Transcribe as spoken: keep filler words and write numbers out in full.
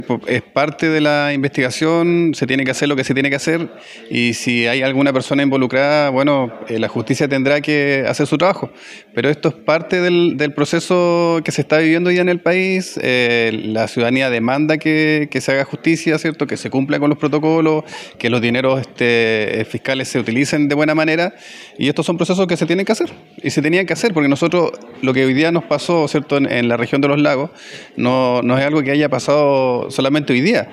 Es parte de la investigación, se tiene que hacer lo que se tiene que hacer y si hay alguna persona involucrada, bueno, eh, la justicia tendrá que hacer su trabajo. Pero esto es parte del, del proceso que se está viviendo ya en el país. Eh, la ciudadanía demanda que, que se haga justicia, ¿cierto? Que se cumpla con los protocolos, que los dineros este, fiscales se utilicen de buena manera y estos son procesos que se tienen que hacer y se tenían que hacer porque nosotros, lo que hoy día nos pasó, ¿cierto? En, en la región de los lagos, no, no es algo que haya pasado solamente hoy día.